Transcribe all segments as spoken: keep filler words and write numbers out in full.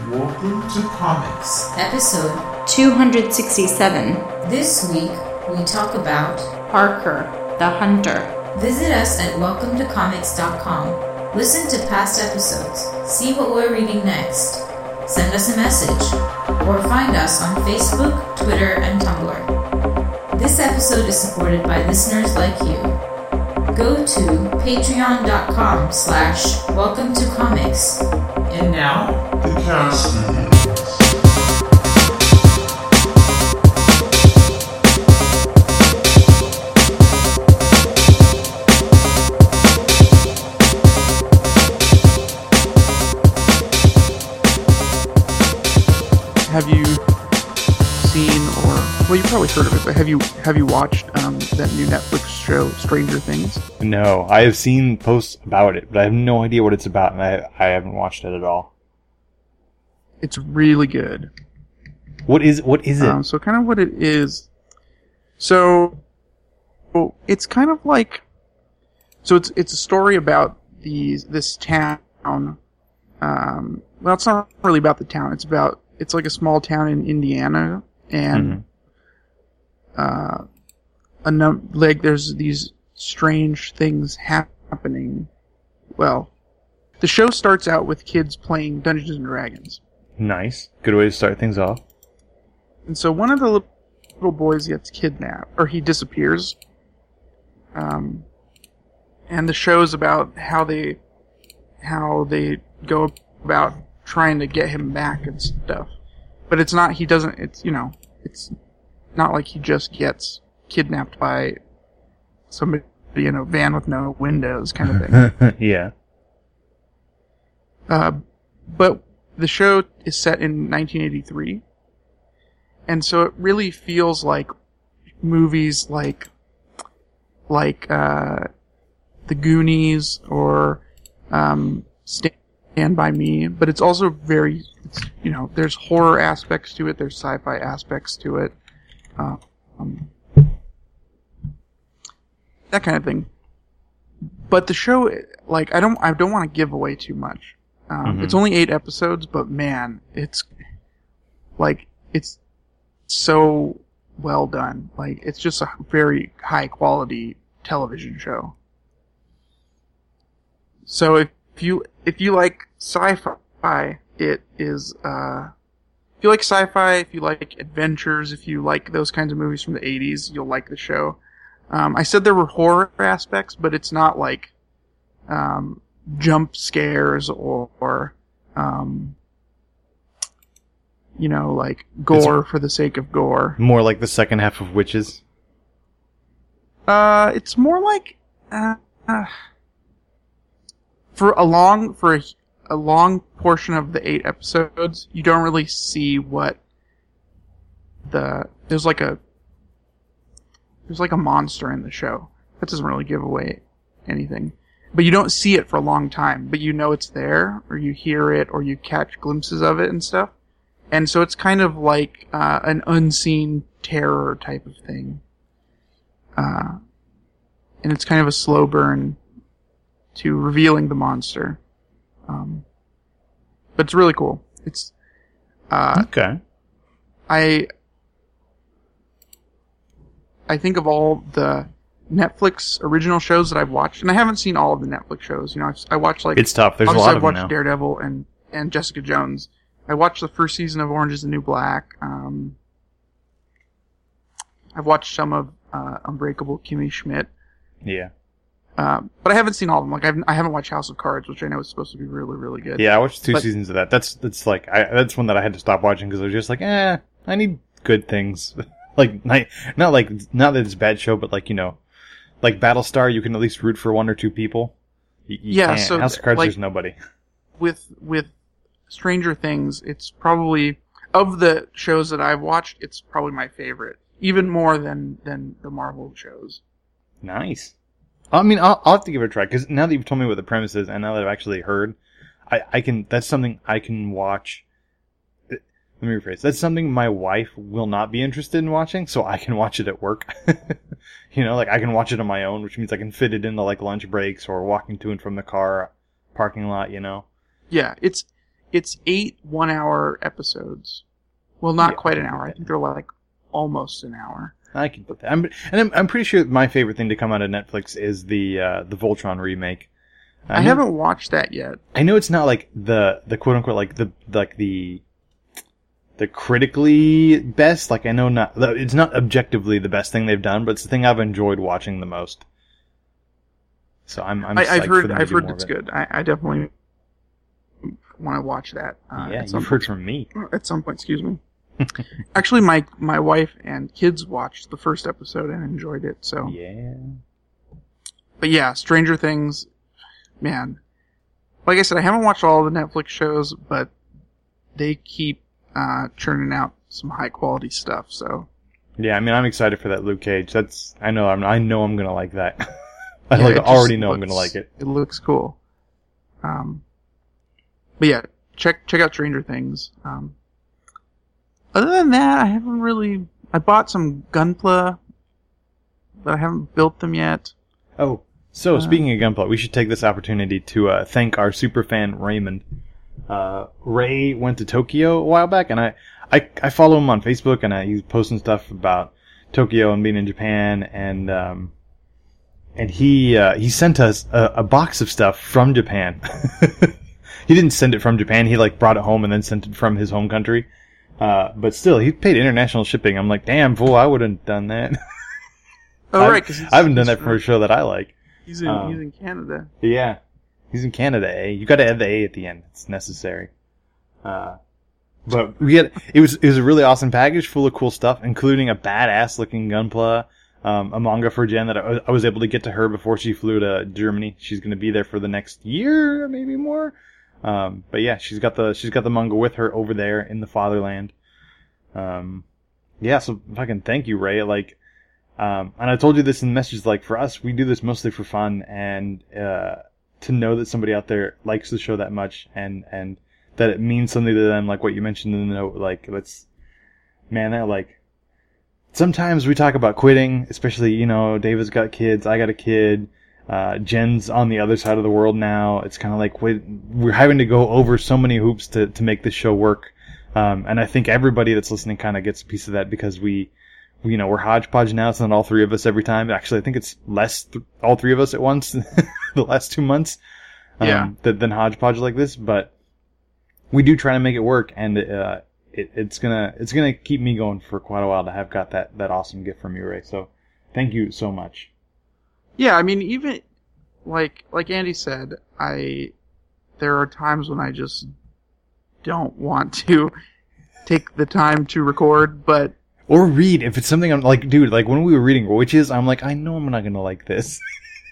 Welcome to Comics, episode two hundred sixty-seven. This week, we talk about Parker, the Hunter. Visit us at welcome to comics dot com. Listen to past episodes, see what we're reading next, send us a message, or find us on Facebook, Twitter, and Tumblr. This episode is supported by listeners like you. Go to patreon.com slash welcome to comics. And now, the cast begins. Have you seen, or well, you probably heard of it, but have you have you watched um, that new Netflix show, Stranger Things? No, I have seen posts about it, but I have no idea what it's about, and I I haven't watched it at all. It's really good. What is what is it? Um, so kind of what it is. So, well, it's kind of like, so it's it's a story about these this town. Um, well, it's not really about the town. It's about it's like a small town in Indiana, and mm-hmm. uh, a num- like there's these strange things happening. Well, the show starts out with kids playing Dungeons and Dragons. Nice. Good way to start things off. And so one of the little boys gets kidnapped, or he disappears. Um, and the show's about how they, how they go about trying to get him back and stuff. But it's not, he doesn't, it's, you know, it's not like he just gets kidnapped by somebody in a van with no windows kind of thing. Yeah. Uh, but the show is set in nineteen eighty-three, and so it really feels like movies like like uh, The Goonies or um, Stand By Me, but it's also very, it's, you know, there's horror aspects to it, there's sci-fi aspects to it, uh, um, that kind of thing. But the show, like, I don't, I don't want to give away too much. Um, mm-hmm. It's only eight episodes, but man, it's like it's so well done. Like, it's just a very high quality television show. So if you if you like sci-fi, it is. Uh, if you like sci-fi, if you like adventures, if you like those kinds of movies from the eighties, you'll like the show. Um, I said there were horror aspects, but it's not like. Um, jump scares or, or um, you know, like gore it's for the sake of gore. More like the second half of Witches? Uh, it's more like, uh, uh, for a long, for a, a long portion of the eight episodes, you don't really see what the, there's like a, there's like a monster in the show. That doesn't really give away anything. But you don't see it for a long time, but you know it's there, or you hear it, or you catch glimpses of it and stuff. And so it's kind of like uh, an unseen terror type of thing. Uh, and it's kind of a slow burn to revealing the monster. Um, but it's really cool. It's uh, okay. I I think of all the Netflix original shows that I've watched, and I haven't seen all of the Netflix shows. You know, I've, I watched like it's tough. There's a lot I've of them watched now. Daredevil and and Jessica Jones. I watched the first season of Orange Is the New Black. Um, I've watched some of uh, Unbreakable Kimmy Schmidt. Yeah. Uh, but I haven't seen all of them. Like I've, I haven't watched House of Cards, which I know is supposed to be really, really good. Yeah, I watched two but, seasons of that. That's that's like I, that's one that I had to stop watching because I was just like, eh, I need good things. Like not, not like not that it's a bad show, but like you know. Like Battlestar, you can at least root for one or two people. You, you yeah, can't. so House of Cards, like, there's nobody. With with Stranger Things, it's probably of the shows that I've watched, it's probably my favorite, even more than than the Marvel shows. Nice. I mean, I'll, I'll have to give it a try because now that you've told me what the premise is, and now that I've actually heard, I, I can. That's something I can watch. Let me rephrase. That's something my wife will not be interested in watching, so I can watch it at work. You know, like I can watch it on my own, which means I can fit it into like lunch breaks or walking to and from the car parking lot, you know. Yeah, it's it's eight one-hour episodes. Well, not Yeah. quite an hour. I think they're like almost an hour. I can put that. I'm, and I'm, I'm pretty sure my favorite thing to come out of Netflix is the uh, the Voltron remake. I, I know, haven't watched that yet. I know it's not like the the quote unquote like the like the the critically best. Like I know not it's not objectively the best thing they've done, but it's the thing I've enjoyed watching the most. So I'm I'm I, psyched I've for heard them to I've do heard more it's of it. good. I, I definitely want to watch that. Uh, Yeah, at some you've heard point. from me. At some point, excuse me. Actually, my my wife and kids watched the first episode and enjoyed it. So, Yeah. but yeah, Stranger Things, man. Like I said, I haven't watched all the Netflix shows, but they keep uh, churning out some high quality stuff. So, Yeah, I mean, I'm excited for that Luke Cage. That's I know I'm I know I'm gonna like that. I yeah, like it just already know I'm looks- gonna like it. It looks cool. Um, but yeah, check check out Stranger Things. Um, other than that, I haven't really. I bought some Gunpla, but I haven't built them yet. Oh, so Uh, speaking of Gunpla, we should take this opportunity to uh, thank our super fan Raymond. Uh, Ray went to Tokyo a while back, and I, I, I follow him on Facebook, and I, he's posting stuff about Tokyo and being in Japan, and um, and he uh, he sent us a, a box of stuff from Japan. He didn't send it from Japan; he like brought it home and then sent it from his home country. Uh, but still, he paid international shipping. I'm like, damn fool, I wouldn't have done that. Oh, I, right, because I haven't done that for a show that I like. He's in um, he's in Canada. Yeah. He's in Canada, eh? You gotta add the A at the end. It's necessary. Uh, but we had, it was, it was a really awesome package full of cool stuff, including a badass looking Gunpla, um, a manga for Jen that I, was- I was able to get to her before she flew to Germany. She's gonna be there for the next year, maybe more. Um, but yeah, she's got the, she's got the manga with her over there in the fatherland. Um, yeah, so fucking thank you, Ray. Like, Um, and I told you this in the message, like, for us, we do this mostly for fun, and, uh, to know that somebody out there likes the show that much, and, and that it means something to them, like what you mentioned in the note, like, let's, man, that, like, sometimes we talk about quitting, especially, you know, David's got kids, I got a kid, uh, Jen's on the other side of the world now, it's kind of like, we, we're having to go over so many hoops to, to make this show work, um, and I think everybody that's listening kind of gets a piece of that because we, you know, we're hodgepodge now. It's not all three of us every time. Actually, I think it's less th- all three of us at once the last two months. Um, Yeah. Than, than hodgepodge like this, but we do try to make it work, and uh, it, it's gonna it's gonna keep me going for quite a while to have got that that awesome gift from you, Ray. So, thank you so much. Yeah, I mean, even like like Andy said, I there are times when I just don't want to take the time to record, but Or read if it's something I'm like, dude. Like when we were reading Witches, I'm like, I know I'm not gonna like this.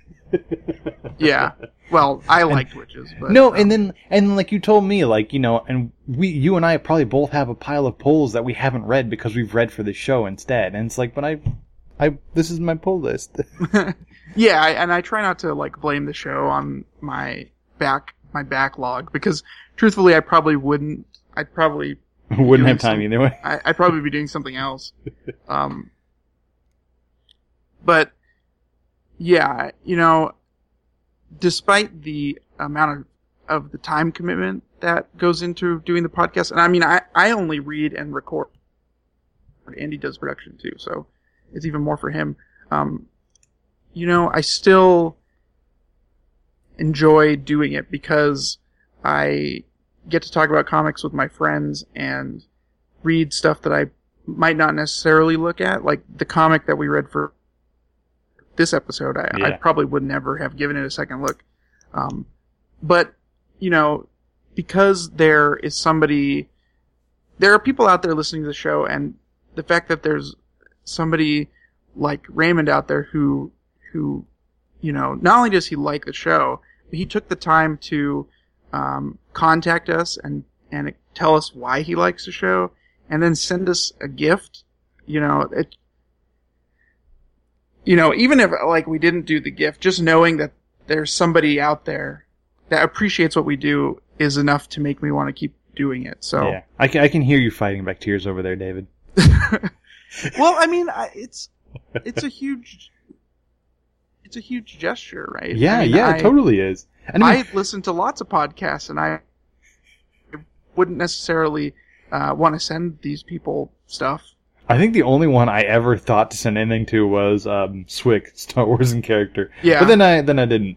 yeah. Well, I liked Witches, but No, um, and then and like you told me, like you know, and we, you and I probably both have a pile of polls that we haven't read because we've read for the show instead. And it's like, but I, I, this is my poll list. yeah, I, and I try not to like blame the show on my back my backlog because truthfully, I probably wouldn't. I'd probably Wouldn't doing have time some- either way. I, I'd probably be doing something else. Um, but yeah, you know, despite the amount of, of the time commitment that goes into doing the podcast, and I mean, I, I only read and record. Andy does production too, so it's even more for him. Um, you know, I still enjoy doing it because I get to talk about comics with my friends and read stuff that I might not necessarily look at. Like the comic that we read for this episode, I, I Yeah. probably would never have given it a second look. Um, but, you know, because there is somebody, there are people out there listening to the show, and the fact that there's somebody like Raymond out there who, who, you know, not only does he like the show, but he took the time to um, contact us and, and tell us why he likes the show, and then send us a gift. You know, it, you know, even if like we didn't do the gift, just knowing that there's somebody out there that appreciates what we do is enough to make me want to keep doing it. So, Yeah, I can, I can hear you fighting back tears over there, David. well, I mean, I, it's it's a huge it's a huge gesture, right? Yeah, I mean, yeah, I, it totally is. And I mean, I listen to lots of podcasts, and I wouldn't necessarily uh, want to send these people stuff. I think the only one I ever thought to send anything to was um, Swick, Star Wars in character. Yeah. But then I then I didn't.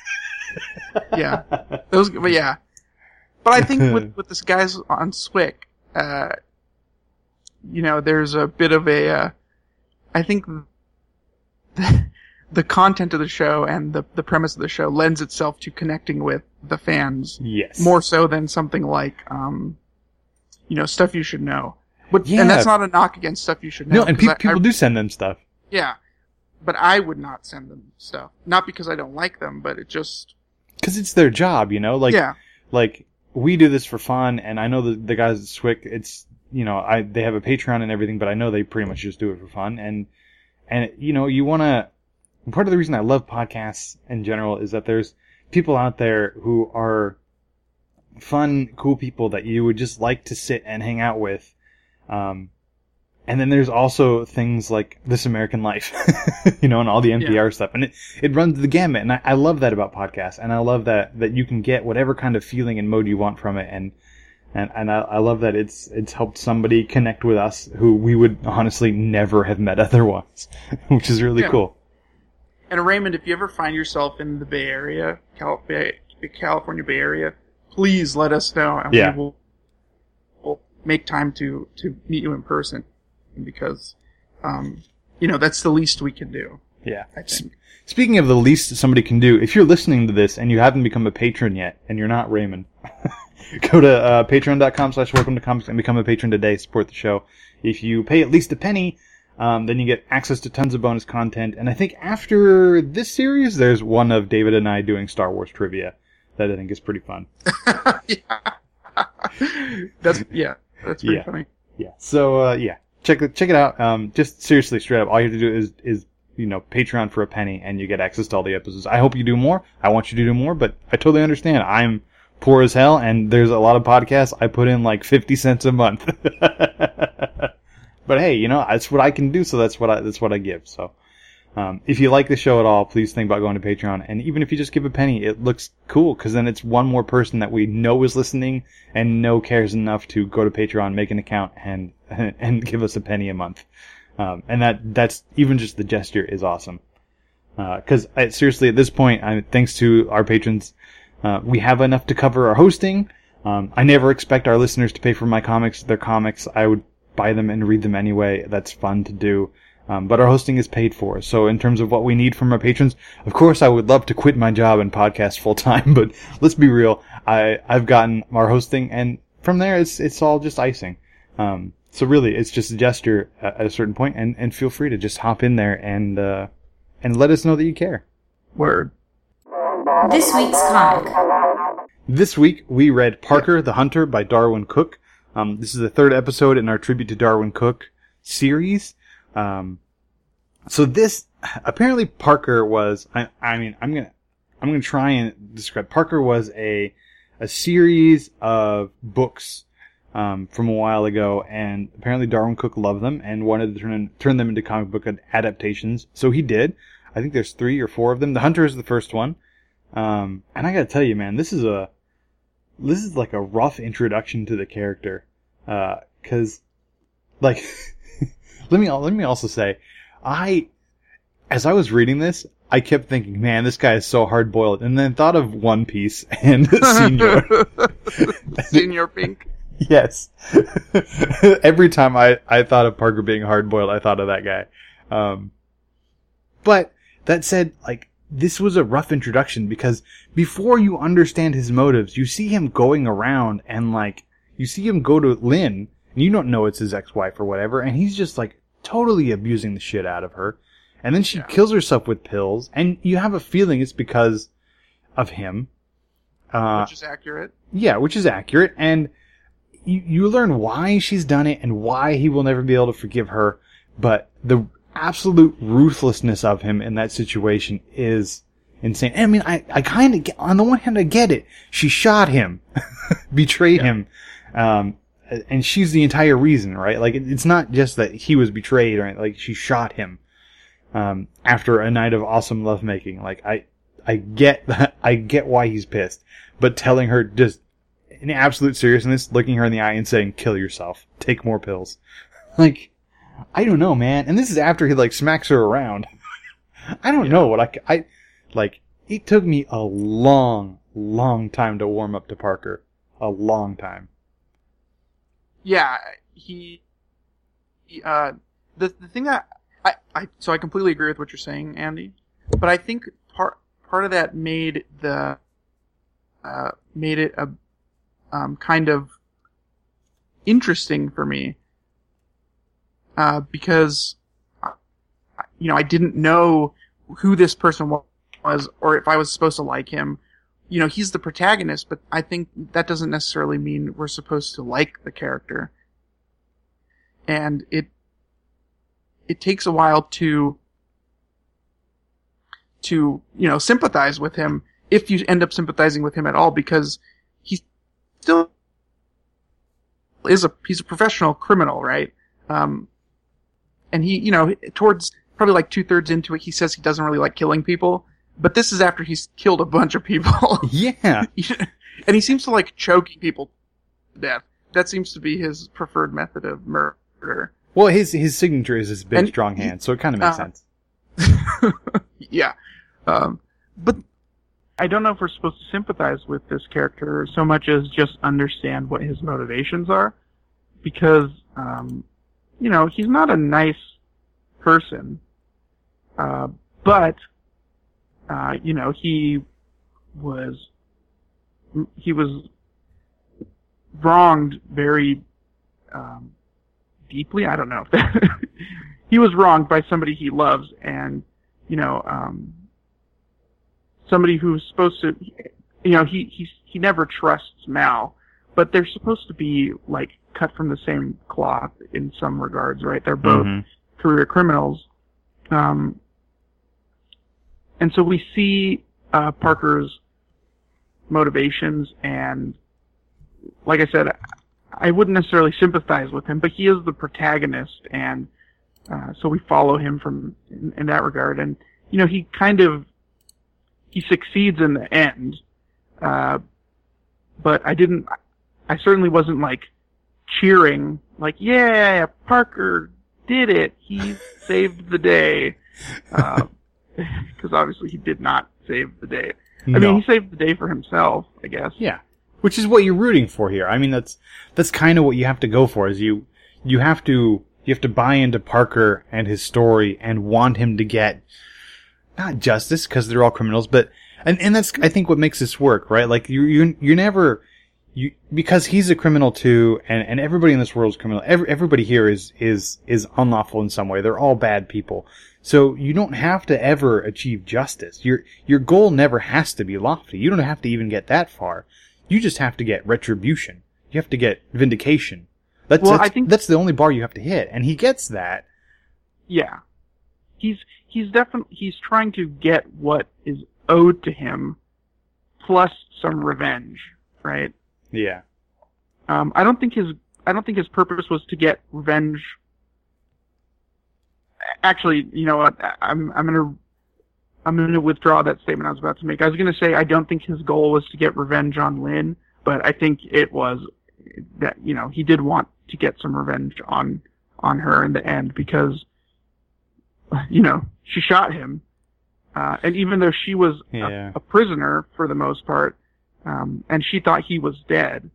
Yeah. Those, but yeah. But I think with, with this guys on Swick, uh, you know, there's a bit of a, uh, I think the, the content of the show and the, the premise of the show lends itself to connecting with the fans. Yes. More so than something like, um, you know, Stuff You Should Know. But, Yeah. And that's not a knock against Stuff You Should Know. No, and 'cause pe- I- people I- do send them stuff. Yeah. But I would not send them stuff. Not because I don't like them, but it just... Because it's their job, you know? Like, yeah. like, we do this for fun, and I know the, the guys at Swick, it's, you know, I they have a Patreon and everything, but I know they pretty much just do it for fun. And, and you know, you want to... Part of the reason I love podcasts in general is that there's people out there who are fun, cool people that you would just like to sit and hang out with. Um, and then there's also things like This American Life, you know, and all the N P R Yeah. stuff. And it, it runs the gamut. And I, I love that about podcasts. And I love that, that you can get whatever kind of feeling and mode you want from it. And, and, and I, I love that it's, it's helped somebody connect with us who we would honestly never have met otherwise, which is really Yeah. cool. And Raymond, if you ever find yourself in the Bay Area, Cal- Bay, California Bay Area, please let us know, and Yeah. we will we'll make time to, to meet you in person, because, um, you know, that's the least we can do, Yeah. I think. Speaking of the least somebody can do, if you're listening to this and you haven't become a patron yet, and you're not Raymond, go to uh, patreon.com slash welcome to comics and become a patron today. Support the show. If you pay at least a penny, um, then you get access to tons of bonus content. And I think after this series, there's one of David and I doing Star Wars trivia that I think is pretty fun. Yeah. That's, yeah, that's pretty Yeah. funny. Yeah. So, uh, yeah. Check it, check it out. Um, just seriously, straight up, all you have to do is, is, you know, Patreon for a penny and you get access to all the episodes. I hope you do more. I want you to do more, but I totally understand. I'm poor as hell and there's a lot of podcasts. I put in like fifty cents a month. But hey, you know, that's what I can do. So that's what I, that's what I give. So, um, if you like the show at all, please think about going to Patreon. And even if you just give a penny, it looks cool because then it's one more person that we know is listening and know cares enough to go to Patreon, make an account, and and give us a penny a month. Um, and that that's even just the gesture is awesome. Because uh, seriously, at this point, I, thanks to our patrons, uh, we have enough to cover our hosting. Um, I never expect our listeners to pay for my comics. Their comics, I would buy them and read them anyway. That's fun to do. Um, but our hosting is paid for. So in terms of what we need from our patrons, of course, I would love to quit my job and podcast full time. But let's be real. I, I've gotten our hosting, and from there, it's it's all just icing. Um, so really, it's just a gesture at, at a certain point, and, and feel free to just hop in there and uh, and let us know that you care. Word. This week's comic. This week, we read Parker the Hunter by Darwin Cook. Um, this is the third episode in our Tribute to Darwin Cook series. Um, so this, apparently Parker was, I, I mean, I'm gonna, I'm gonna try and describe, Parker was a, a series of books, um, from a while ago, and apparently Darwin Cook loved them and wanted to turn, in, turn them into comic book adaptations. So he did. I think there's three or four of them. The Hunter is the first one. Um, and I gotta tell you, man, this is a, this is like a rough introduction to the character. Uh, cause, like, let me, let me also say, I, as I was reading this, I kept thinking, man, this guy is so hard boiled, and then thought of One Piece and Senior. Senior Pink. Yes. Every time I, I thought of Parker being hard boiled, I thought of that guy. Um, but that said, like, this was a rough introduction because before you understand his motives, you see him going around and like, you see him go to Lynn and you don't know it's his ex-wife or whatever. And he's just like totally abusing the shit out of her. And then she Yeah. kills herself with pills and you have a feeling it's because of him. Uh, Which is accurate. yeah, which is accurate. And you, you learn why she's done it and why he will never be able to forgive her. But the absolute ruthlessness of him in that situation is insane. I mean, I, I kind of get, on the one hand, I get it. She shot him, betrayed Yeah. him, um, and she's the entire reason, right? Like, it, it's not just that he was betrayed, right? Like, she shot him, um, after a night of awesome lovemaking. Like, I, I get that, I get why he's pissed, but telling her just, in absolute seriousness, looking her in the eye and saying, "Kill yourself. Take more pills." Like, I don't know, man. And this is after he, like, smacks her around. I don't yeah. know what I, I, like, it took me a long, long time to warm up to Parker. A long time. Yeah, he, he uh, the, the thing that, I, I, so I completely agree with what you're saying, Andy, but I think part, part of that made the, uh, made it a, um, kind of interesting for me, uh, because, you know, I didn't know who this person was, or if I was supposed to like him. You know, he's the protagonist, but I think that doesn't necessarily mean we're supposed to like the character. And it, it takes a while to, to, you know, sympathize with him, if you end up sympathizing with him at all, because he still is a, he's a professional criminal, right? Um, and he, you know, towards probably like two thirds into it, he says he doesn't really like killing people. But this is after he's killed a bunch of people. Yeah. And he seems to like choking people to death. That seems to be his preferred method of murder. Well, his his signature is his big, and strong hand, so it kind of makes uh, sense. Yeah. Um, but I don't know if we're supposed to sympathize with this character so much as just understand what his motivations are. Because, um, you know, he's not a nice person. Uh, but... Uh, you know, he was, he was wronged very, um, deeply. I don't know if that, he was wronged by somebody he loves, and, you know, um, somebody who's supposed to, you know, he, he, he never trusts Mal, but they're supposed to be, like, cut from the same cloth in some regards, right? They're both mm-hmm. career criminals. Um, And so we see uh, Parker's motivations, and like I said, I wouldn't necessarily sympathize with him, but he is the protagonist, and uh, so we follow him from in, in that regard. And you know, he kind of he succeeds in the end, uh, but I didn't. I certainly wasn't like cheering, like, "Yeah, Parker did it! He saved the day." Uh, Because obviously he did not save the day. I no. mean, he saved the day for himself, I guess. Yeah, which is what you're rooting for here. I mean, that's that's kind of what you have to go for. Is you you have to you have to buy into Parker and his story and want him to get not justice because they're all criminals, but and and that's I think what makes this work, right? Like you you you're never you because he's a criminal too, and and everybody in this world is criminal. Every, everybody here is is is unlawful in some way. They're all bad people. So you don't have to ever achieve justice. Your your goal never has to be lofty. You don't have to even get that far. You just have to get retribution. You have to get vindication. That's well, that's, I think that's the only bar you have to hit, and he gets that. Yeah, he's he's definitely he's trying to get what is owed to him, plus some revenge, right? Yeah. Um, I don't think his I don't think his purpose was to get revenge. Actually, you know what? I'm I'm gonna I'm gonna withdraw that statement I was about to make. I was gonna say I don't think his goal was to get revenge on Lynn, but I think it was that you know he did want to get some revenge on on her in the end because you know she shot him, uh, and even though she was yeah. a, a prisoner for the most part, um, and she thought he was dead,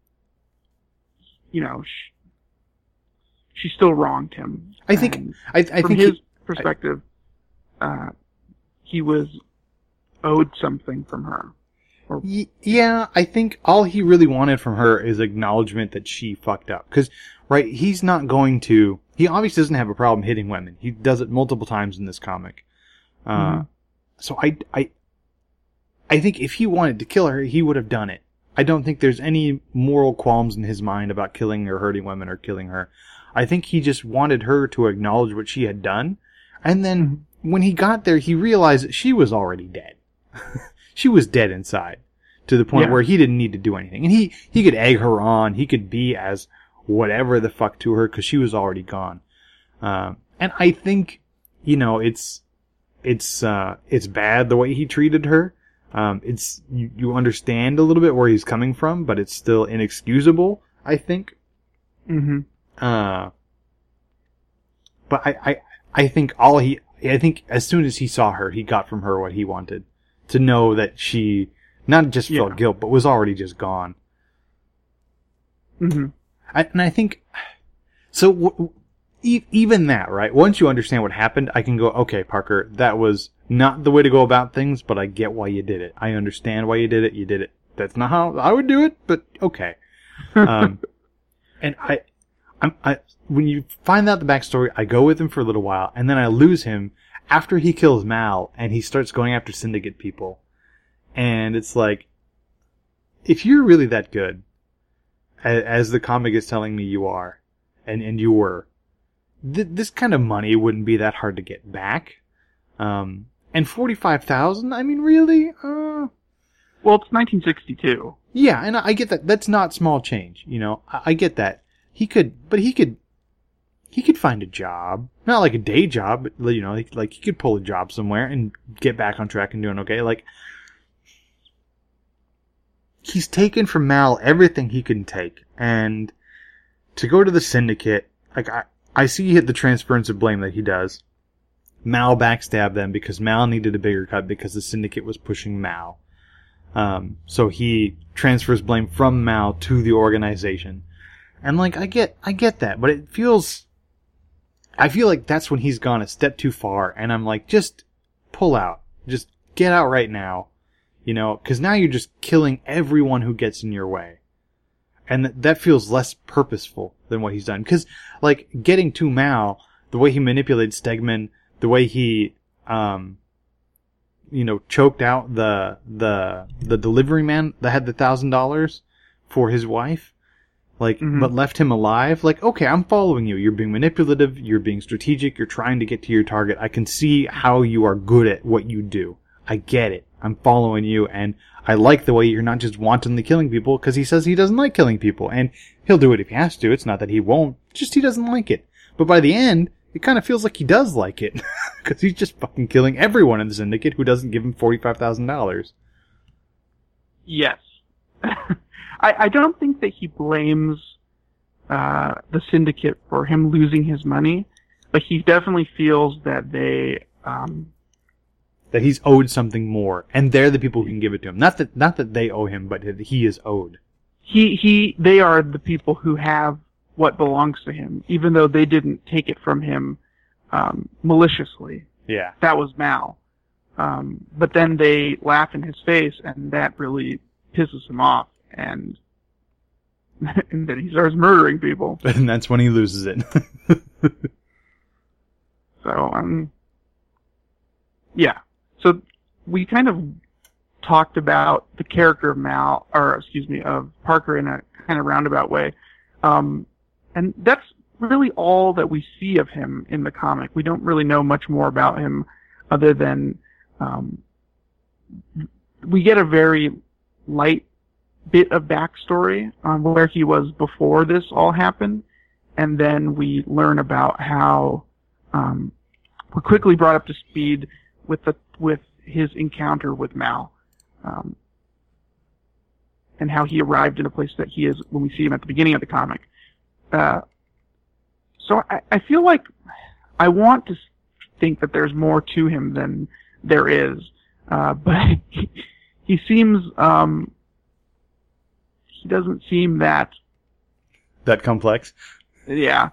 you know. She, She still wronged him. I think. And I, I from think his he, perspective, I, uh, he was owed something from her. Or, y- yeah, I think all he really wanted from her is acknowledgement that she fucked up. Because, right, he's not going to. He obviously doesn't have a problem hitting women. He does it multiple times in this comic. Uh, mm-hmm. So I, I, I think if he wanted to kill her, he would have done it. I don't think there's any moral qualms in his mind about killing or hurting women or killing her. I think he just wanted her to acknowledge what she had done. And then when he got there, he realized that she was already dead. She was dead inside to the point yeah. where he didn't need to do anything. And he, he could egg her on. He could be as whatever the fuck to her because she was already gone. Um, and I think, you know, it's, it's, uh, it's bad the way he treated her. Um, it's you, you understand a little bit where he's coming from, but it's still inexcusable, I think. Mm-hmm. Uh, but I, I, I think all he, I think as soon as he saw her, he got from her what he wanted. To know that she not just felt Yeah. guilt, but was already just gone. Mm-hmm. I, and I think, so w- e- even that, right? Once you understand what happened, I can go, okay, Parker, that was not the way to go about things, but I get why you did it. I understand why you did it. You did it. That's not how I would do it, but okay. Um, and I, I'm, I, when you find out the backstory, I go with him for a little while, and then I lose him after he kills Mal, and he starts going after Syndicate people. And it's like, if you're really that good, as, as the comic is telling me you are, and, and you were, th- this kind of money wouldn't be that hard to get back. Um, and forty-five thousand, I mean, really? Uh, Well, it's nineteen sixty-two. yeah, and I get that. That's not small change, you know. I, I get that. He could, but he could, he could find a job. Not like a day job, but, you know, like, like he could pull a job somewhere and get back on track and doing okay. Like, he's taken from Mal everything he can take. And to go to the Syndicate, like, I, I see the transference of blame that he does. Mal backstabbed them because Mal needed a bigger cut because the Syndicate was pushing Mal. Um, so he transfers blame from Mal to the organization. And like, I get, I get that, but it feels, I feel like that's when he's gone a step too far, and I'm like, just pull out. Just get out right now. You know, cause now you're just killing everyone who gets in your way. And th- that feels less purposeful than what he's done. Cause, like, getting to Mal, the way he manipulated Stegman, the way he, um, you know, choked out the, the, the delivery man that had the thousand dollars for his wife, like, Mm-hmm. but left him alive. Like, okay, I'm following you. You're being manipulative. You're being strategic. You're trying to get to your target. I can see how you are good at what you do. I get it. I'm following you, and I like the way you're not just wantonly killing people, because he says he doesn't like killing people, and he'll do it if he has to. It's not that he won't, just he doesn't like it. But by the end, it kind of feels like he does like it, because he's just fucking killing everyone in the Syndicate who doesn't give him forty-five thousand dollars. Yes. I, I don't think that he blames uh, the Syndicate for him losing his money, but he definitely feels that they... Um, That he's owed something more, and they're the people who can give it to him. Not that, not that they owe him, but that he is owed. he he they are the people who have what belongs to him, even though they didn't take it from him um, maliciously. Yeah. That was Mal. Um, but then they laugh in his face, and that really pisses him off, and and then he starts murdering people. And that's when he loses it. So um, yeah. So we kind of talked about the character of Mal, or excuse me, of Parker in a kind of roundabout way. Um, and that's really all that we see of him in the comic. We don't really know much more about him other than um, we get a very light bit of backstory on where he was before this all happened, and then we learn about how um, we're quickly brought up to speed with the with his encounter with Mal, um, and how he arrived in a place that he is when we see him at the beginning of the comic. Uh, so I, I feel like I want to think that there's more to him than there is, uh, but he, he seems um, he doesn't seem that That complex? yeah.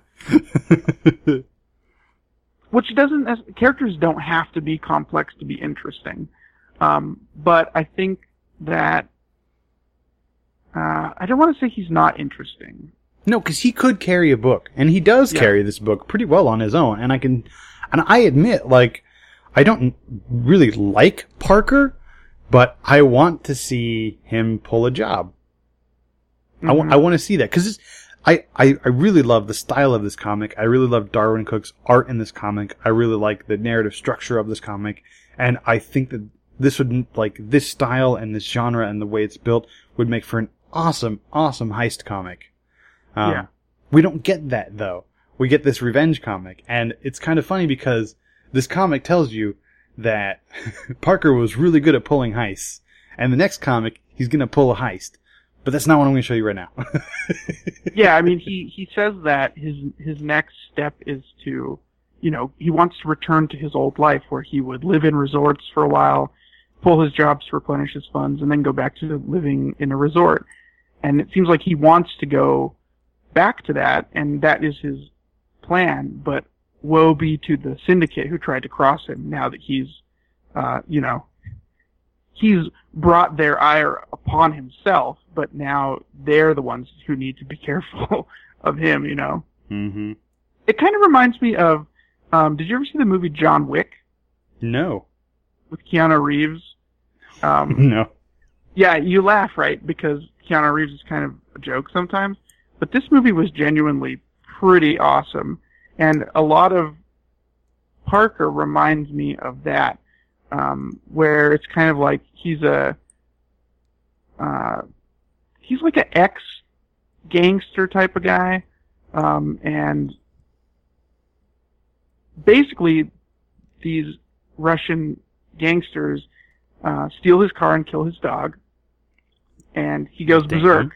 Which doesn't, as, characters don't have to be complex to be interesting. Um, but I think that, uh, I don't want to say he's not interesting. No, because he could carry a book, and he does Yeah. carry this book pretty well on his own. And I can, and I admit, like, I don't really like Parker, but I want to see him pull a job. I want, Mhm. I want to see that because I, I, I really love the style of this comic. I really love Darwin Cook's art in this comic. I really like the narrative structure of this comic, and I think that this would, like, this style and this genre and the way it's built would make for an awesome, awesome heist comic. Um, Yeah. We don't get that, though. We get this revenge comic, and it's kind of funny because this comic tells you that Parker was really good at pulling heists, And the next comic, he's going to pull a heist. But that's not what I'm going to show you right now. Yeah, I mean, he, he says that his his next step is to, you know, he wants to return to his old life where he would live in resorts for a while, pull his jobs to replenish his funds, and then go back to living in a resort. And it seems like he wants to go back to that, and that is his plan. But woe be to the syndicate who tried to cross him now that he's, uh, you know, he's brought their ire upon himself, but now they're the ones who need to be careful of him, you know. Mm-hmm. It kind of reminds me of, um, did you ever see the movie John Wick No. with Keanu Reeves? Um, No. yeah, you laugh, right? Because Keanu Reeves is kind of a joke sometimes. But this movie was genuinely pretty awesome. And a lot of Parker reminds me of that, um, where it's kind of like he's a, uh, he's like an ex-gangster type of guy, um, and basically these Russian gangsters uh, steal his car and kill his dog, and he goes Damn. berserk.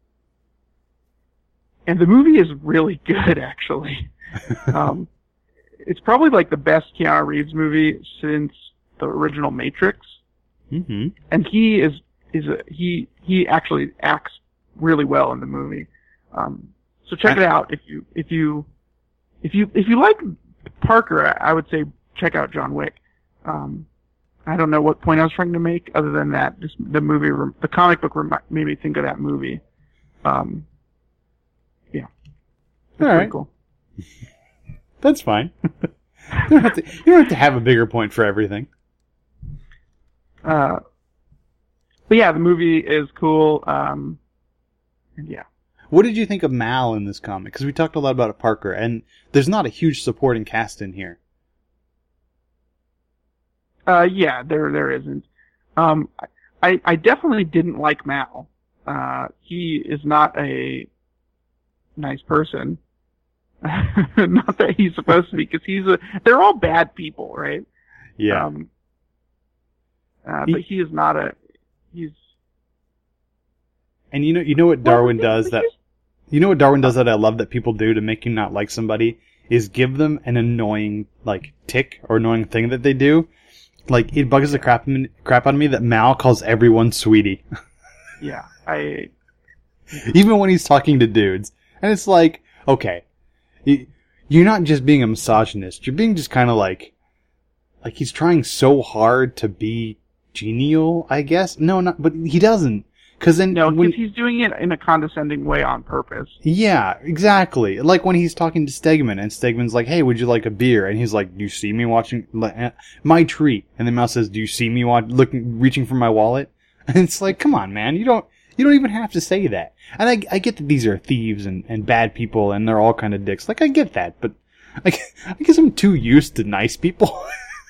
And the movie is really good, actually. um, it's probably like the best Keanu Reeves movie since the original Matrix. Mm-hmm. And he is is a, he he actually acts really well in the movie. Um, so check it out if you if you if you if you like Parker, I would say check out John Wick. Um, I don't know what point I was trying to make other than that. Just the movie, the comic book remi- made me think of that movie. Um, yeah, it's All pretty right. cool. That's fine. you, don't have to, you don't have to have a bigger point for everything. Uh, but yeah, the movie is cool. Um, and yeah. What did you think of Mal in this comic? Because we talked a lot about Parker, and there's not a huge supporting cast in here. Uh, yeah, there there isn't. Um, I I definitely didn't like Mal. Uh, he is not a nice person. Not that he's supposed to be, because he's a. They're all bad people, right? Yeah. Um, uh, He- but he is not a. He's. And you know, you know what Darwin Well, does that. You know what Darwin does that I love that people do to make you not like somebody is give them an annoying like tick or annoying thing that they do. Like it bugs the crap crap out of me that Mal calls everyone sweetie, Yeah, I. even when he's talking to dudes. And it's like, okay, you, you're not just being a misogynist. You're being just kind of like, like he's trying so hard to be genial. I guess no, not, but he doesn't. Because then No, when, because he's doing it in a condescending way on purpose. yeah, exactly. Like when he's talking to Stegman, and Stegman's like, "Hey, would you like a beer?" And he's like, "Do you see me watching my treat?" And then Mal says, "Do you see me watch, looking, reaching for my wallet?" And it's like, come on, man, you don't, you don't even have to say that. And I, I get that these are thieves and, and bad people, and they're all kind of dicks. Like I get that, but I, I guess I'm too used to nice people.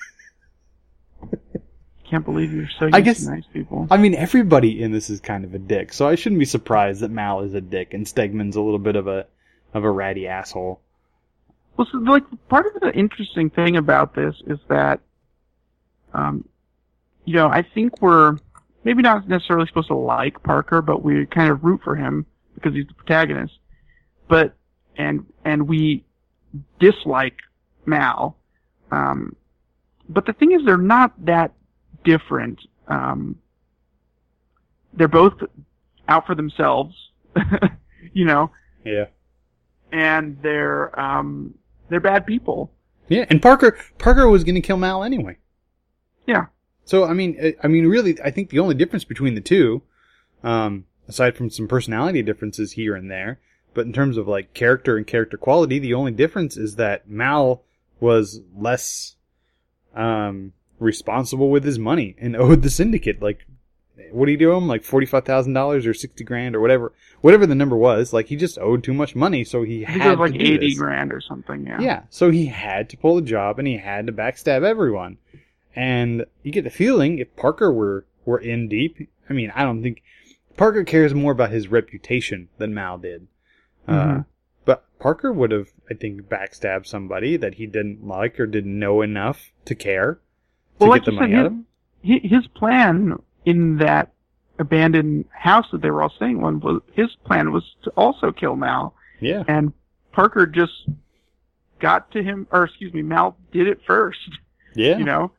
Can't believe you're so used I guess- to nice people. I mean, everybody in this is kind of a dick, so I shouldn't be surprised that Mal is a dick and Stegman's a little bit of a of a ratty asshole. Well, so, like, part of the interesting thing about this is that, um, you know, I think we're maybe not necessarily supposed to like Parker, but we kind of root for him because he's the protagonist. But, and, and we dislike Mal. Um, but the thing is, they're not that different. Um, they're both out for themselves, you know, Yeah. and they're, um, they're bad people. Yeah, and Parker Parker was going to kill Mal anyway. Yeah. So I mean, I- I mean, really, I think the only difference between the two, um, aside from some personality differences here and there, but in terms of like character and character quality, the only difference is that Mal was less, um, responsible with his money and owed the syndicate like, what do you do him like forty five thousand dollars or sixty grand or whatever, whatever the number was. Like he just owed too much money, so he I think had it was like to do eighty this. grand or something. Yeah. Yeah, so he had to pull the job and he had to backstab everyone. And you get the feeling if Parker were, were in deep, I mean, I don't think Parker cares more about his reputation than Mal did. Uh, Mhm. but Parker would have, I think, backstabbed somebody that he didn't like or didn't know enough to care to Well, get like the you money said, out his, of him. hi- his plan in that abandoned house that they were all staying in, was his plan was to also kill Mal. Yeah. And Parker just got to him, or excuse me, Mal did it first. Yeah. You know?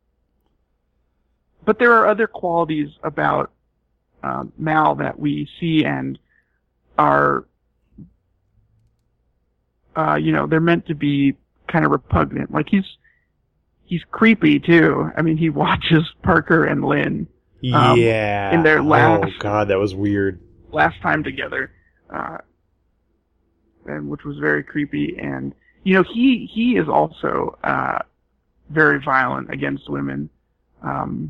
But there are other qualities about um, Mal that we see and are, uh, you know, they're meant to be kind of repugnant. Like, he's he's creepy, too. I mean, he watches Parker and Lynn. Um, yeah. in their last- Oh, God, that was weird. last time together, uh, and which was very creepy. And you know, he he is also uh, very violent against women, um,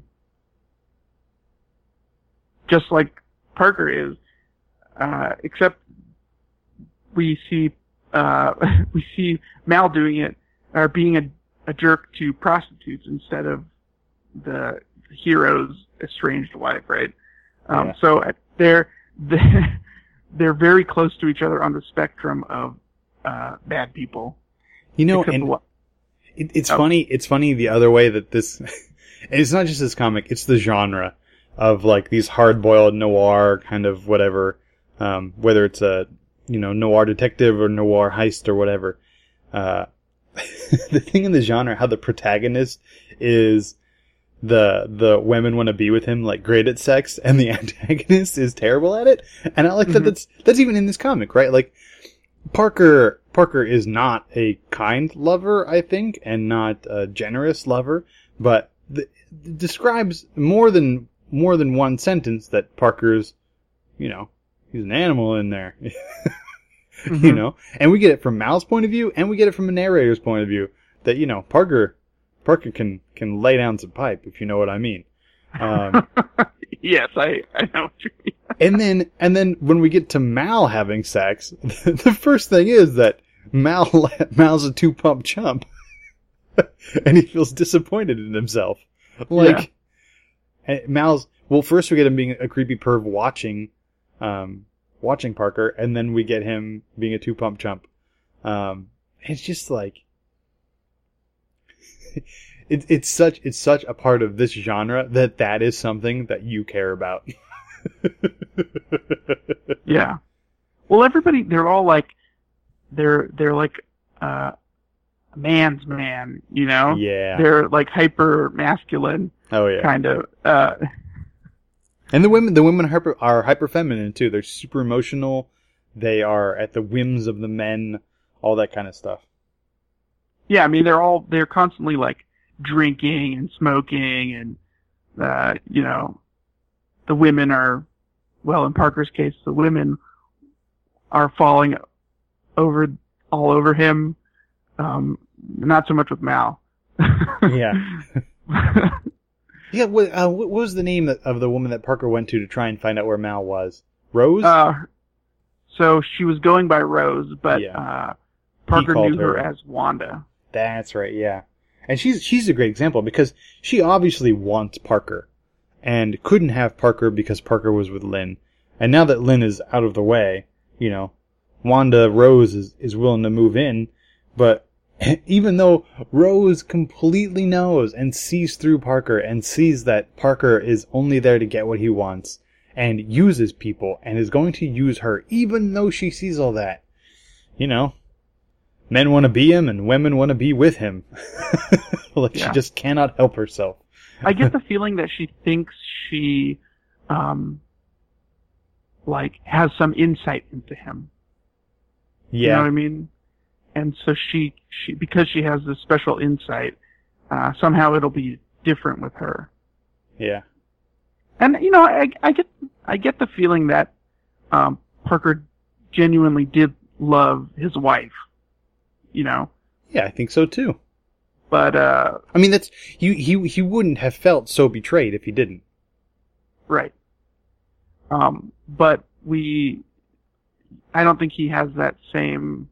just like Parker is. Uh, except we see uh, we see Mal doing it, or being a, a jerk to prostitutes instead of the hero's estranged wife, right? Um, Yeah. So they're they're they're very close to each other on the spectrum of uh, bad people. You know, Except and what- it, it's Oh. funny. It's funny the other way that this. It's not just this comic. It's the genre of like these hard-boiled noir kind of whatever. Um, whether it's a you know noir detective or noir heist or whatever. Uh, the thing in the genre, how the protagonist is the the women want to be with him, like great at sex, and the antagonist is terrible at it. And I like that. Mhm. That's that's even in this comic, right? Like Parker Parker is not a kind lover, I think, and not a generous lover, but the, it describes more than more than one sentence that Parker's, you know, he's an animal in there. You Mhm. know, and we get it from Mal's point of view, and we get it from a narrator's point of view. That you know, Parker, Parker can can lay down some pipe, if you know what I mean. Um, yes, I I know what you mean. and then and then when we get to Mal having sex, the first thing is that Mal Mal's a two pump chump, and he feels disappointed in himself. Like and Mal's well, first we get him being a creepy perv watching. Um, watching Parker, and then we get him being a two pump chump. Um, it's just like it's it's such it's such a part of this genre that that is something that you care about. Yeah. Well, everybody, they're all like, they're they're like uh, a man's man, you know. Yeah. They're like hyper masculine, Oh yeah. kind of. Uh, And the women, the women are hyper, are hyper feminine too. They're super emotional. They are at the whims of the men. All that kind of stuff. yeah, I mean, they're all they're constantly like drinking and smoking, and uh, you know, the women are, well, in Parker's case, the women are falling over all over him. Um, not so much with Mal. Yeah. Yeah. What, uh, what was the name that, of the woman that Parker went to to try and find out where Mal was? Rose. Uh, so she was going by Rose, but Yeah. uh, Parker called knew her. her. as Wanda. That's right, yeah. And she's she's a great example because she obviously wants Parker and couldn't have Parker because Parker was with Lynn. And now that Lynn is out of the way, you know, Wanda Rose is, is willing to move in, but even though Rose completely knows and sees through Parker and sees that Parker is only there to get what he wants and uses people and is going to use her even though she sees all that, you know, men want to be him and women want to be with him. Like Yeah. she just cannot help herself. I get the feeling that she thinks she, um, like, has some insight into him. You know what I Yeah. mean? And so she, she because she has this special insight, uh, somehow it'll be different with her. Yeah. And you know, I, I get I get the feeling that um, Parker genuinely did love his wife. You know, Yeah, I think so too. but uh, I mean, that's he he he wouldn't have felt so betrayed if he didn't. right. Um, but we, I don't think he has that same.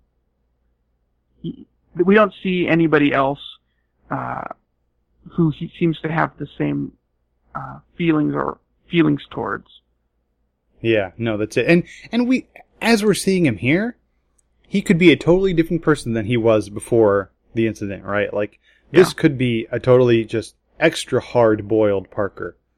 He, we don't see anybody else uh, who he seems to have the same uh, feelings or feelings towards. Yeah, no, that's it. And and we, as we're seeing him here, he could be a totally different person than he was before the incident, right? Like this Yeah. could be a totally just extra hard-boiled Parker.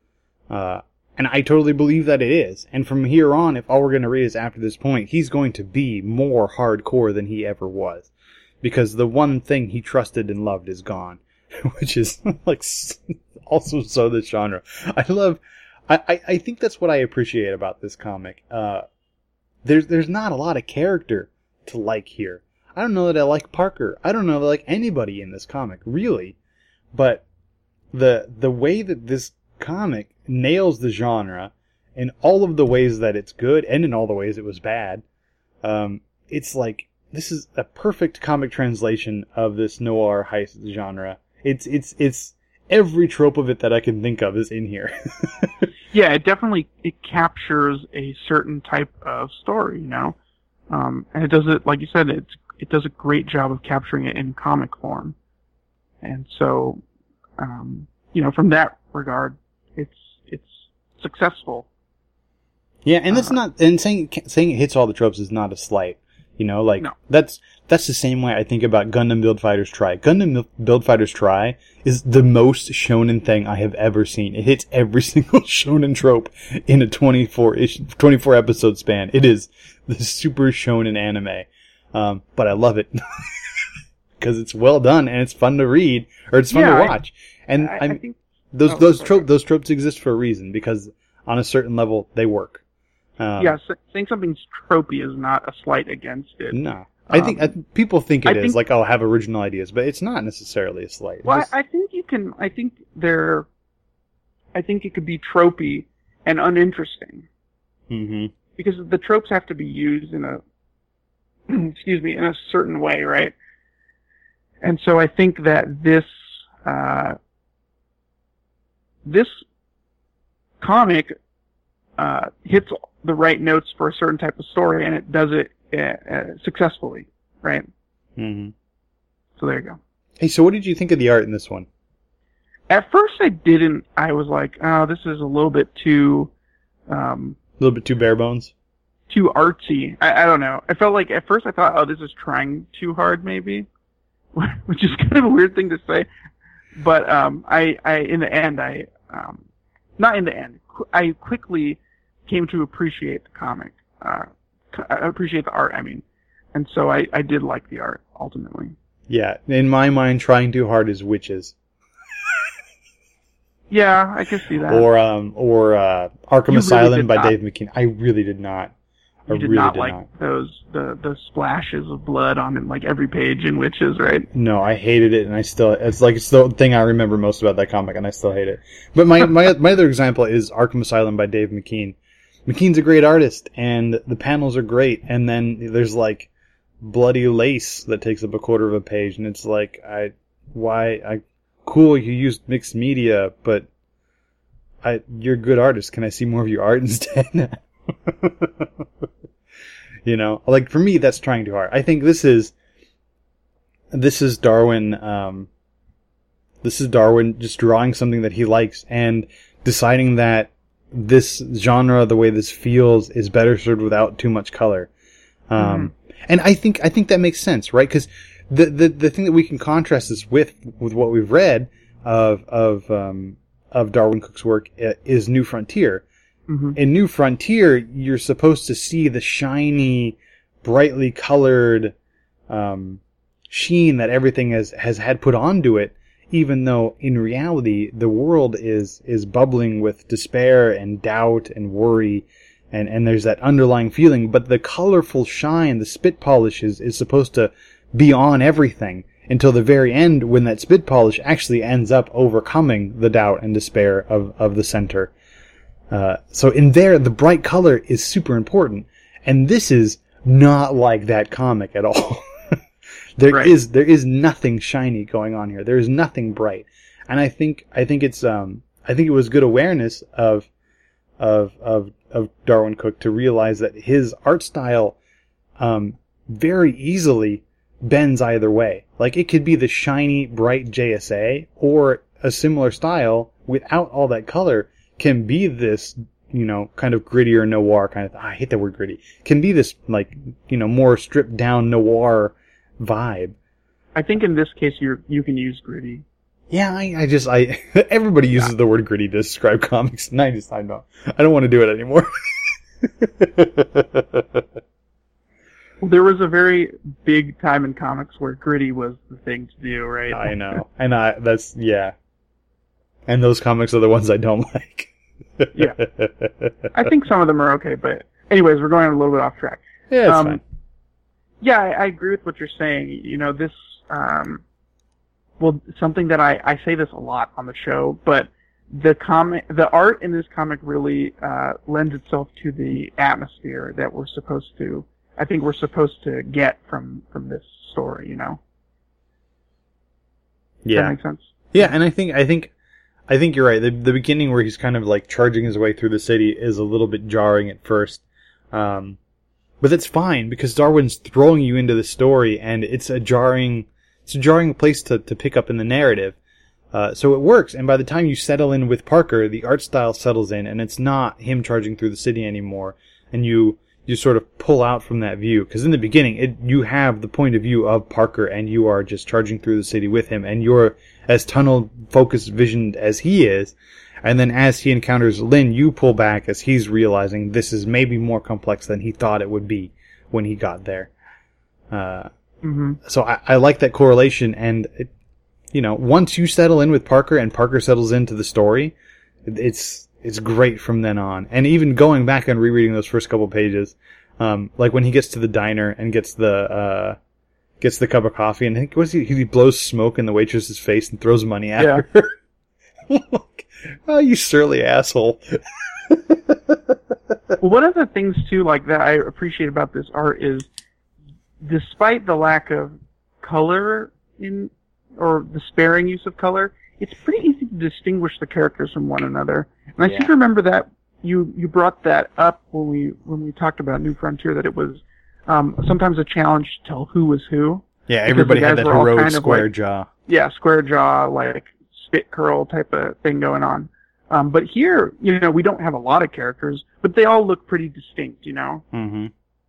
Uh, and I totally believe that it is. And from here on, if all we're going to read is after this point, he's going to be more hardcore than he ever was. Because the one thing he trusted and loved is gone. Which is, like, also so the genre. I love... I, I, I think that's what I appreciate about this comic. Uh, there's, there's not a lot of character to like here. I don't know that I like Parker. I don't know that I like anybody in this comic, really. But the the way that this comic nails the genre in all of the ways that it's good and in all the ways it was bad, um, it's like, this is a perfect comic translation of this noir heist genre. It's, it's, it's, every trope of it that I can think of is in here. Yeah, it definitely, it captures a certain type of story, you know? Um, and it does it, like you said, it's, it does a great job of capturing it in comic form. And so, um, you know, from that regard, it's, it's successful. Yeah, and that's uh, not, and saying, saying it hits all the tropes is not a slight. You know, like, no. that's, that's the same way I think about Gundam Build Fighters Try. Gundam Build Fighters Try is the most shonen thing I have ever seen. It hits every single shonen trope in a twenty-four ish, twenty-four episode span. It is the super shonen anime. Um, but I love it. Because it's well done and it's fun to read, or it's fun yeah, to watch. And I, I'm, I think, those, oh, those sorry. tropes, those tropes exist for a reason, because on a certain level, they work. Um, yeah, so, saying something's tropey is not a slight against it. No. I think Um, I, people think it I is, think- like, oh, have original ideas, but it's not necessarily a slight. It's Well, just- I, I think you can. I think they're. I think it could be tropey and uninteresting Mhm. because the tropes have to be used in a. excuse me, in a certain way, right? And so I think that this. Uh, this comic uh, hits the right notes for a certain type of story, and it does it uh, uh, successfully, right? Mhm. So there you go. Hey, so what did you think of the art in this one? At first, I didn't. I was like, "Oh, this is a little bit too, um, A little bit too bare bones? too artsy." I, I don't know. I felt like at first I thought, "Oh, this is trying too hard, maybe," which is kind of a weird thing to say. But um, I, I, in the end, I, um, not in the end, qu- I quickly came to appreciate the comic. Uh, c- I appreciate the art. I mean, and so I, I did like the art ultimately. Yeah, in my mind, trying too hard is Witches. Yeah, I can see that. Or, um, or, uh, Arkham You really Asylum did by not. Dave McKean. I really did not. I You did really not did like not. those the the splashes of blood on like every page in Witches, right? No, I hated it, and I still, it's like, it's the thing I remember most about that comic, and I still hate it. But my, my, my other example is Arkham Asylum by Dave McKean. McKean's a great artist, and the panels are great, and then there's like bloody lace that takes up a quarter of a page, and it's like, I, why, I, cool, you used mixed media, but I, you're a good artist. Can I see more of your art instead? You know, like for me, that's trying too hard. I think this is, this is Darwin, um, this is Darwin just drawing something that he likes and deciding that this genre, the way this feels, is better served without too much color. Um, and I think, I think that makes sense, right? Because the, the, the thing that we can contrast this with, with what we've read of, of, um, of Darwin Cook's work uh, is New Frontier. Mm-hmm. In New Frontier, you're supposed to see the shiny, brightly colored, um, sheen that everything has, has had put onto it, even though in reality, the world is, is bubbling with despair and doubt and worry, and, and there's that underlying feeling, but the colorful shine, the spit polish is, is supposed to be on everything until the very end when that spit polish actually ends up overcoming the doubt and despair of, of the center. Uh, so in there, the bright color is super important, and this is not like that comic at all. There Right. is there is nothing shiny going on here. There is nothing bright, and I think I think it's um I think it was good awareness of of of of Darwin Cook to realize that his art style um very easily bends either way. Like it could be the shiny, bright J S A, or a similar style without all that color can be this, you know, kind of grittier noir kind of, I hate that word gritty, can be this, like, you know, more stripped down noir vibe. I think in this case you you can use gritty. Yeah, I, I just, I, everybody uses yeah. the word gritty to describe comics, and I just, I don't, I don't want to do it anymore. Well, there was a very big time in comics where gritty was the thing to do, right? I know. And I, that's, yeah. And those comics are the ones I don't like. Yeah. I think some of them are okay, but anyways, we're going a little bit off track. Yeah, it's um, fine. Yeah, I, I agree with what you're saying. You know, this, um, well, something that I, I say this a lot on the show, but the comic, the art in this comic really uh, lends itself to the atmosphere that we're supposed to, I think we're supposed to get from, from this story, you know? Yeah. Does that make sense? Yeah, and I think, I think, I think you're right. The, the beginning where he's kind of like charging his way through the city is a little bit jarring at first. Um, but that's fine because Darwin's throwing you into the story and it's a jarring, it's a jarring place to, to pick up in the narrative. Uh, so it works. And by the time you settle in with Parker, the art style settles in and it's not him charging through the city anymore. And you, you sort of pull out from that view. Cause in the beginning, it, you have the point of view of Parker and you are just charging through the city with him and you're as tunnel focused visioned as he is. And then as he encounters Lynn, you pull back as he's realizing this is maybe more complex than he thought it would be when he got there. Uh, mm-hmm. So I, I like that correlation. And, it, you know, once you settle in with Parker and Parker settles into the story, it's, it's great from then on. And even going back and rereading those first couple pages, um, like when he gets to the diner and gets the, uh, gets the cup of coffee and I think, what's he, he blows smoke in the waitress's face and throws money at yeah. her. Like, oh, you surly asshole. Well, one of the things, too, like that I appreciate about this art is despite the lack of color in, or the sparing use of color, it's pretty easy to distinguish the characters from one another. And I Yeah. seem to remember that you, you brought that up when we, when we talked about New Frontier, that it was, um, sometimes a challenge to tell who was who. Yeah, everybody had that heroic kind of square like, jaw. Yeah, square jaw, like spit curl type of thing going on. Um, but here, you know, we don't have a lot of characters, but they all look pretty distinct, you know? Mm-hmm.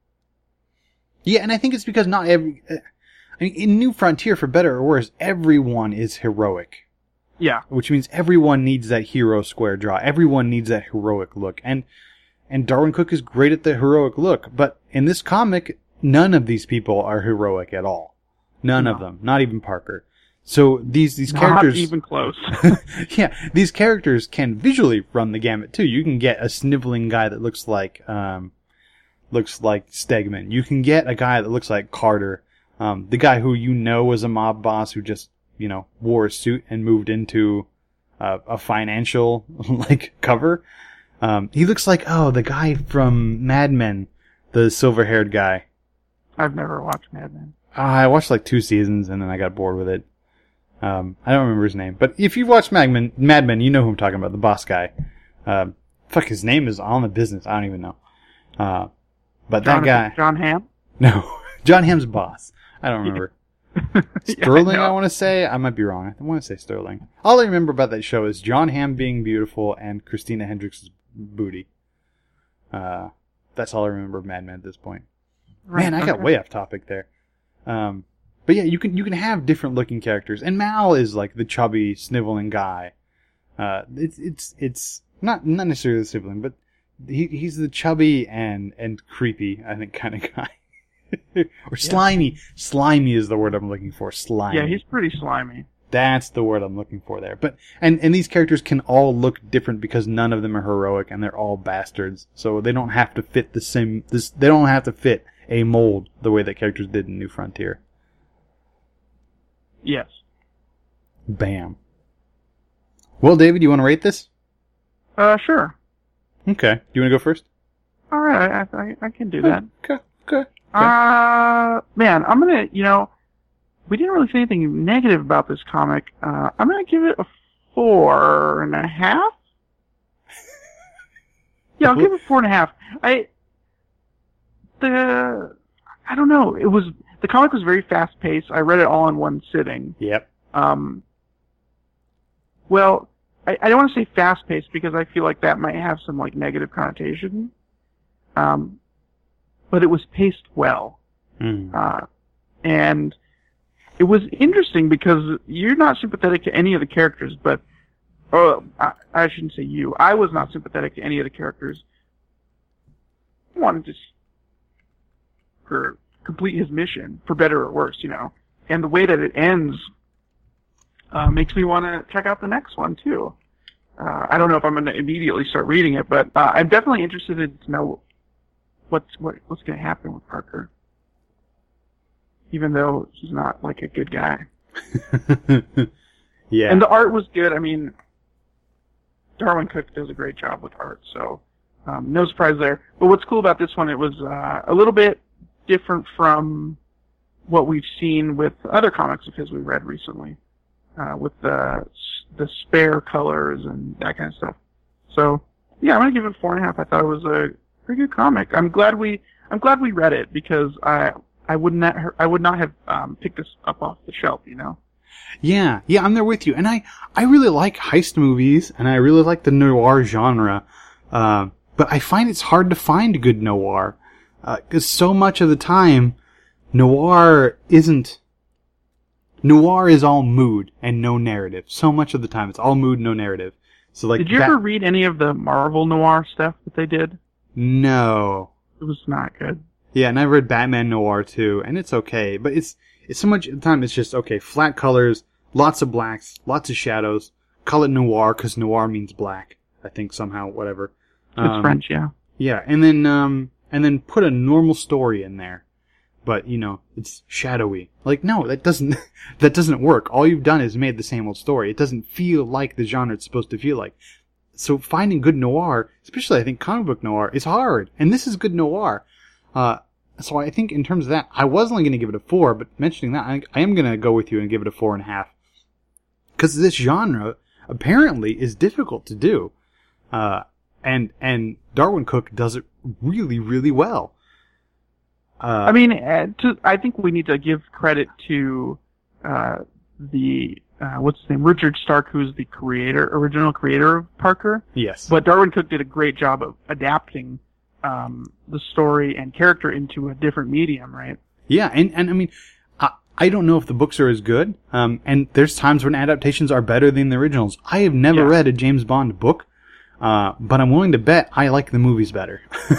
Yeah, and I think it's because not every... Uh, I mean, in New Frontier, for better or worse, everyone is heroic. Yeah. Which means everyone needs that hero square jaw. Everyone needs that heroic look. And and Darwin Cook is great at the heroic look. But in this comic, none of these people are heroic at all. None No. of them. Not even Parker. So these these Not characters... even close. Yeah, these characters can visually run the gamut too. You can get a sniveling guy that looks like um, looks like Stegman. You can get a guy that looks like Carter, um, the guy who you know was a mob boss who just you know wore a suit and moved into uh, a financial like cover. Um, he looks like oh the guy from Mad Men, the silver-haired guy. I've never watched Mad Men. Uh, I watched like two seasons and then I got bored with it. Um, I don't remember his name, but if you've watched Mad Men, Mad Men, you know who I'm talking about, the boss guy. Um, fuck, his name is on the business. I don't even know. Uh, but Jonathan, that guy. John Hamm? No. John Hamm's boss. I don't remember. Sterling, yeah, I, I want to say. I might be wrong. I want to say Sterling. All I remember about that show is John Hamm being beautiful and Christina Hendricks' booty. Uh, that's all I remember of Mad Men at this point. Right, Man, I got okay. way off topic there. Um, But yeah, you can you can have different looking characters, and Mal is like the chubby, sniveling guy. Uh, it's it's it's not not necessarily the sniveling, but he he's the chubby and and creepy, I think, kind of guy. Or slimy. Yeah. Slimy is the word I'm looking for. Slimy. Yeah, he's pretty slimy. That's the word I'm looking for there. But and and these characters can all look different because none of them are heroic, and they're all bastards. So they don't have to fit the same. This they don't have to fit a mold the way that characters did in New Frontier. Yes. Bam. Well, David, you want to rate this? Uh, sure. Okay. Do you want to go first? All right, I, I, I can do that. Okay. Okay. Uh, man, I'm gonna, you know, we didn't really say anything negative about this comic. Uh, I'm gonna give it a four and a half. Yeah, I'll give it four and a half. I, the, I don't know. It was, the comic was very fast paced. I read it all in one sitting. Yep. Um, well, I, I don't want to say fast paced because I feel like that might have some like negative connotation. Um, but it was paced well. Mm. Uh, and it was interesting because you're not sympathetic to any of the characters, but oh, I, I shouldn't say you. I was not sympathetic to any of the characters. I wanted to for complete his mission, for better or worse, you know. And the way that it ends uh, makes me want to check out the next one too. Uh, I don't know if I'm going to immediately start reading it, but uh, I'm definitely interested in to know what's what, what's going to happen with Parker. Even though he's not like a good guy. Yeah. And the art was good. I mean, Darwin Cook does a great job with art, so um, no surprise there. But what's cool about this one, it was uh, a little bit different from what we've seen with other comics of his we read recently, uh, with the the spare colors and that kind of stuff. So yeah, I'm gonna give it four and a half. I thought it was a pretty good comic. I'm glad we I'm glad we read it because I I would not I would not have um, picked this up off the shelf, you know. Yeah, yeah, I'm there with you. And I, I really like heist movies, and I really like the noir genre. Uh, but I find it's hard to find good noir. Because uh, so much of the time, noir isn't... Noir is all mood and no narrative. So much of the time, it's all mood, no narrative. So like, did you that... ever read any of the Marvel noir stuff that they did? No. It was not good. Yeah, and I've read Batman Noir too, and it's okay. But it's... It's so much of the time, it's just, okay, flat colors, lots of blacks, lots of shadows. Call it noir, because noir means black. I think somehow, whatever. It's um, French, yeah. Yeah, and then, um, and then put a normal story in there. But, you know, it's shadowy. Like, no, that doesn't, that doesn't work. All you've done is made the same old story. It doesn't feel like the genre it's supposed to feel like. So finding good noir, especially I think comic book noir, is hard. And this is good noir. Uh, So I think in terms of that, I was only going to give it a four, but mentioning that, I, I am going to go with you and give it a four and a half. Because this genre, apparently, is difficult to do. Uh, and, and Darwin Cook does it really, really well. Uh, I mean, uh, to, I think we need to give credit to, uh, the, uh, what's his name, Richard Stark, who's the creator, original creator of Parker. Yes. But Darwin Cook did a great job of adapting Um, the story and character into a different medium, right? Yeah, and, and I mean, I, I don't know if the books are as good, um, and there's times when adaptations are better than the originals. I have never Yeah. read a James Bond book, uh, but I'm willing to bet I like the movies better.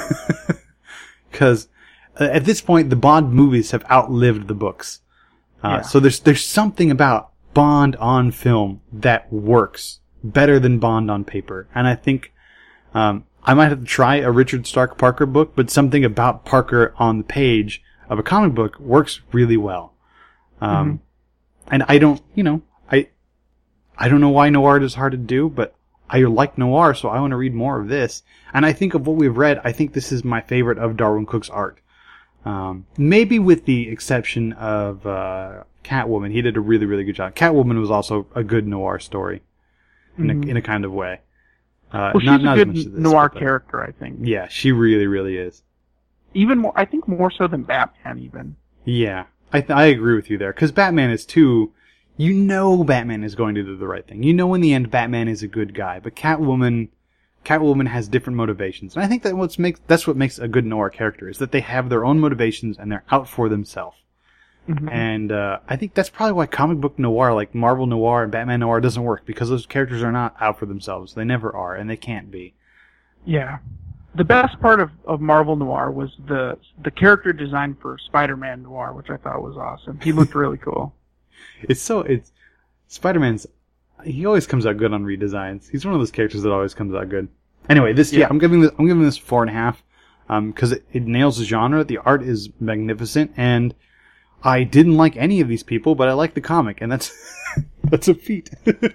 Because uh, at this point, the Bond movies have outlived the books. Uh, Yeah. So there's there's something about Bond on film that works better than Bond on paper, and I think um, I might have to try a Richard Stark Parker book, but something about Parker on the page of a comic book works really well. Um, Mm-hmm. and I don't, you know, I, I don't know why noir is hard to do, but I like noir, so I want to read more of this. And I think of what we've read, I think this is my favorite of Darwin Cook's art. Um, maybe with the exception of, uh, Catwoman. He did a really, really good job. Catwoman was also a good noir story. In Mhm. a, in a kind of way. Uh, Well, she's not, a not as much good as this, noir but, uh, character, I think. Yeah, she really, really is. Even more, I think more so than Batman, even. Yeah, I th- I agree with you there. Because Batman is too... You know Batman is going to do the right thing. You know in the end Batman is a good guy. But Catwoman... Catwoman has different motivations. And I think that what's makes that's what makes a good noir character, is that they have their own motivations and they're out for themselves. Mhm. And uh, I think that's probably why comic book noir, like Marvel noir and Batman noir, doesn't work. Because those characters are not out for themselves. They never are, and they can't be. Yeah. The best part of, of Marvel Noir was the the character design for Spider-Man Noir, which I thought was awesome. He looked really cool. It's so... it's Spider-Man's... He always comes out good on redesigns. He's one of those characters that always comes out good. Anyway, this... Yeah, Yeah. I'm giving this, I'm giving this four and a half. Um, because it, it nails the genre. The art is magnificent, and I didn't like any of these people, but I like the comic, and that's that's a feat.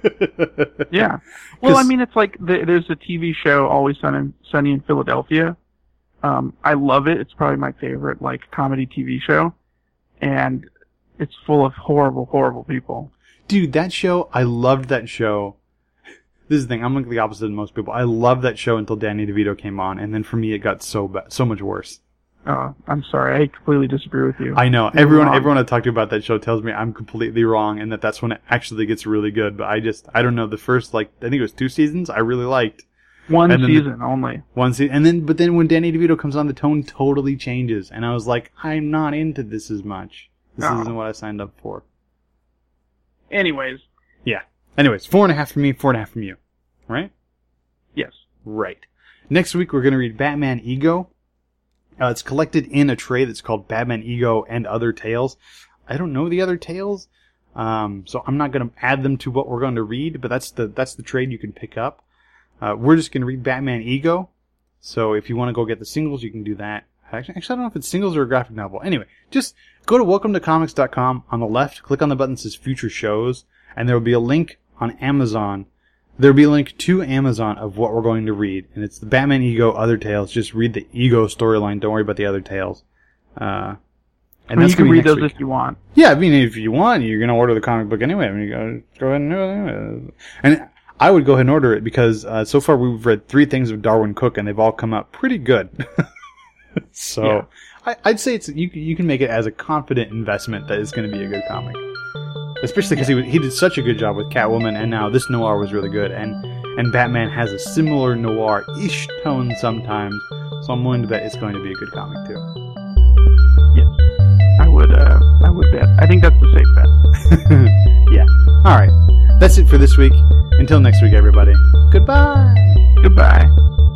Yeah. Well, I 'Cause- mean, it's like the, there's a T V show, Always Sunny in, Sunny in Philadelphia. Um, I love it. It's probably my favorite, like, comedy T V show. And it's full of horrible, horrible people. Dude, that show, I loved that show. This is the thing, I'm like the opposite of most people. I loved that show until Danny DeVito came on, and then for me it got so bad, so much worse. Uh, I'm sorry. I completely disagree with you. I know. You're Everyone wrong. everyone I talked to about that show tells me I'm completely wrong, and that that's when it actually gets really good. But I just, I don't know, the first, like, I think it was two seasons, I really liked. One and then season only. One season, and then, but then when Danny DeVito comes on, the tone totally changes, and I was like, I'm not into this as much. This No. isn't what I signed up for. Anyways, Yeah. Anyways, four and a half from me, four and a half from you. Right? yes. Right. Next week, we're going to read Batman Ego. Uh, it's collected in a trade that's called Batman Ego and Other Tales. I don't know the other tales, um, so I'm not going to add them to what we're going to read, but that's the that's the trade you can pick up. Uh, we're just going to read Batman Ego, so if you want to go get the singles, you can do that. Actually, actually, I don't know if it's singles or a graphic novel. Anyway, just go to welcome to comics dot com. On the left, click on the button that says Future Shows, and there will be a link on Amazon. There will be a link to Amazon of what we're going to read, and it's the Batman Ego, Other Tales. Just read the Ego storyline. Don't worry about the other tales. Uh, And I mean, you can read those week. if you want. Yeah, I mean, if you want, you're going to order the comic book anyway. I mean, you go, go ahead and do it anyway. And I would go ahead and order it because uh, so far we've read three things of Darwin Cook, and they've all come out pretty good. so yeah. I, I'd say it's you. You can make it as a confident investment that it's going to be a good comic, especially because he he did such a good job with Catwoman, and now this noir was really good, and and Batman has a similar noir-ish tone sometimes. So I'm willing to bet it's going to be a good comic too. I would, uh, I would bet. I think that's a safe bet. Yeah. All right. That's it for this week. Until next week, everybody. Goodbye. Goodbye.